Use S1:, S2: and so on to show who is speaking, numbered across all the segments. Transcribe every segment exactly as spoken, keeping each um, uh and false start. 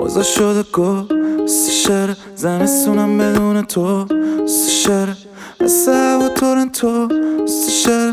S1: اوضاع شده گفت شهر زمستونم بدون تو شهر مثل هوا تورنتو شهر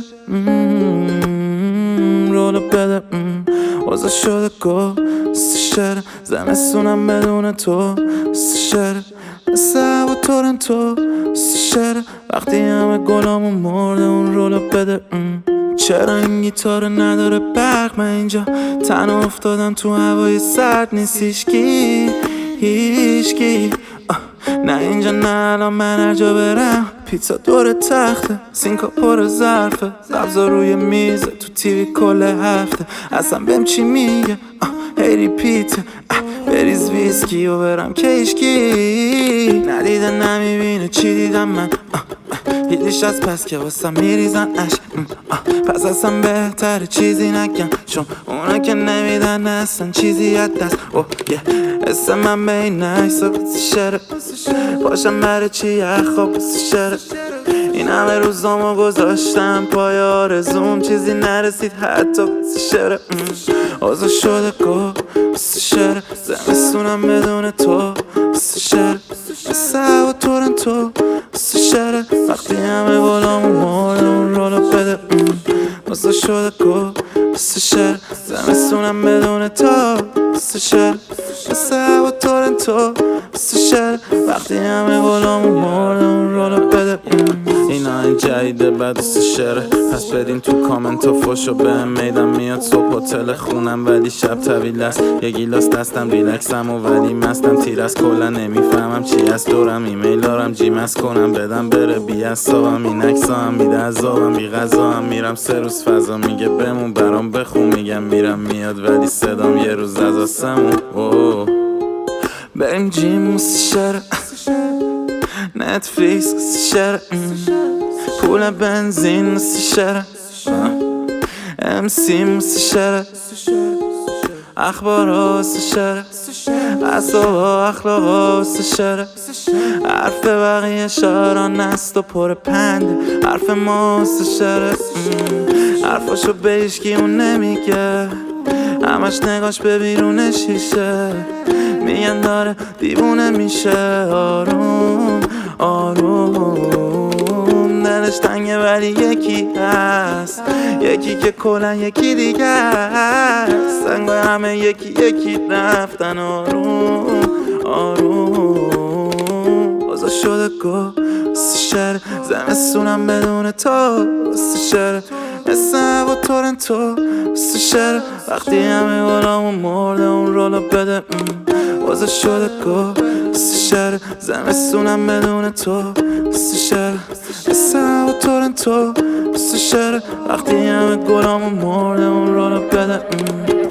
S1: رولو بده اوضاع شده گفت شهر زمستونم بدون تو شهر مثل هوا تورنتو شهر وقتی همه گلامون مرده اون رولو بده چرا این گیتار نداره برق من اینجا تنها افتادم تو هوای سرد نیست هیشگی هیشگی نه اینجا نه الان من هر جا برم پیتزا دور تخته سینکا پر ظرفه سبزا روی میزه تو تیوی کل هفته اصلا بهم چی میگه هیری پیته بریز ویسکی و برم کشکی ندیده نمیبینه چی دیدم من هیلیش از پس که واسه میریزن عشق پس اصلا بهتره چیزی نگم چون اونا که نمیدن اصلا چیزی از دست اوه یه اسم من به این عکس شهره باشم برای چی یخواب شهره این همه روزامو گذاشتم پای آرزوم چیزی نرسید حتی شهره اوضاع شده گفت شهره زمستونم بدون تو شهره مثل هوا تورنتو شهره وقتی همه گلامون مرده اون رولو بده اوضاع شده گفت شهره زمستونم بدون تو شهره مثل هوا تورنتو شهره وقتی همه گلامون مرده اون رولو بده اینا این جدیده بعد شهره پس بدین تو کامنت و فوشو بهم میدم میاد صبح هتل خونم ولی شب طویل است یه گیلاس دستم ریلکسم و ولی مستم تیر از کلا نمیفهمم چی از دورم ایمیل دارم جیمز کنم بدم بره بی اصابم این عکسا هم میده عذابم بی غذا هم میرم سه روز فضا میگه بمون برام بخون میگم میرم میاد ولی صدام یه روز از آسمون اوه بریم جیم شهر نتفلیکس شهر پول بنزین شهر ام سی شهر اخبار شهر اصاب اخلاق شهر حرف بقیه شهران است و پر پنده حرف ماست شهر حرفاشو به هیچکی اون نمیگه همش نگاش به بیرون شیشه میگن داره دیوونه میشه آروم آروم دلش تنگه ولی یکی هست یکی که کلن یکی دیگه هست سنگای همه یکی یکی رفتن آروم آروم اوضاع شده گفت شهر زمستونم بدون تو شهر مثل هوا تورنتو شهر وقتی همه گلامون مرده اون رولو بده اوضاع شده گفت شهر زمستونم بدون تو شهر مثل هوا تورنتو شهر وقتی همه گلامون مرده اون رولو بده